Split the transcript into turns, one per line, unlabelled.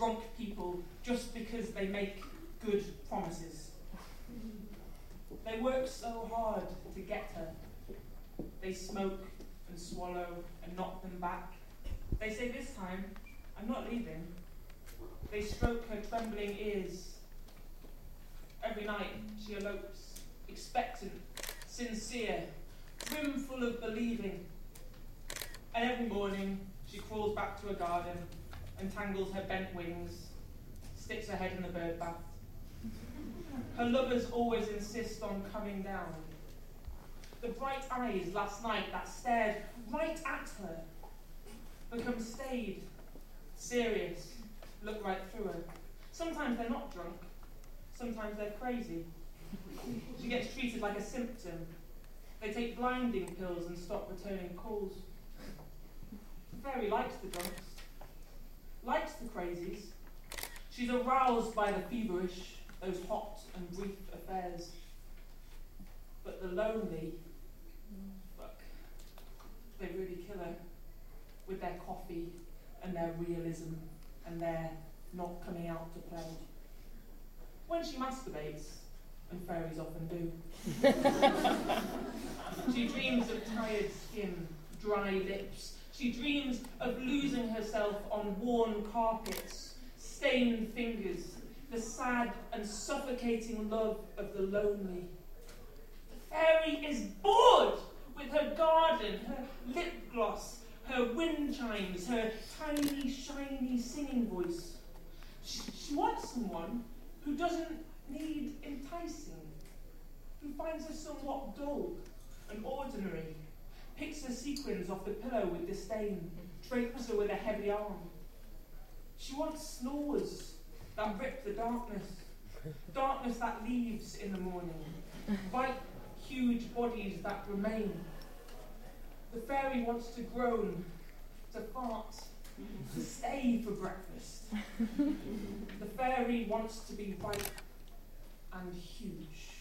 drunk people just because they make good promises. They work so hard to get her. They smoke and swallow and knock them back. They say, this time, I'm not leaving. They stroke her trembling ears. Every night she elopes, expectant, sincere, brimful of believing. And every morning she crawls back to her garden and tangles her bent wings, sticks her head in the bird bath. Her lovers always insist on coming down. The bright eyes last night that stared right at her become staid, serious, look right through her. Sometimes they're not drunk, sometimes they're crazy. She gets treated like a symptom. They take blinding pills and stop returning calls. The fairy likes the drunks, likes the crazies. She's aroused by the feverish, those hot and brief affairs. But the lonely, fuck, they really kill her with their coffee and their realism and their not coming out to play. When she masturbates, and fairies often do, she dreams of tired skin, dry lips. She dreams of losing herself on worn carpets, stained fingers, the sad and suffocating love of the lonely. The fairy is bored with her garden, her lip gloss, her wind chimes, her tiny, shiny singing voice. She wants someone who doesn't need enticing, who finds her somewhat dull and ordinary, picks her sequins off the pillow with disdain, drapes her with a heavy arm. She wants snores that rip the darkness, darkness that leaves in the morning, white, huge bodies that remain. The fairy wants to groan, to fart, to stay for breakfast. The fairy wants to be ripe and huge.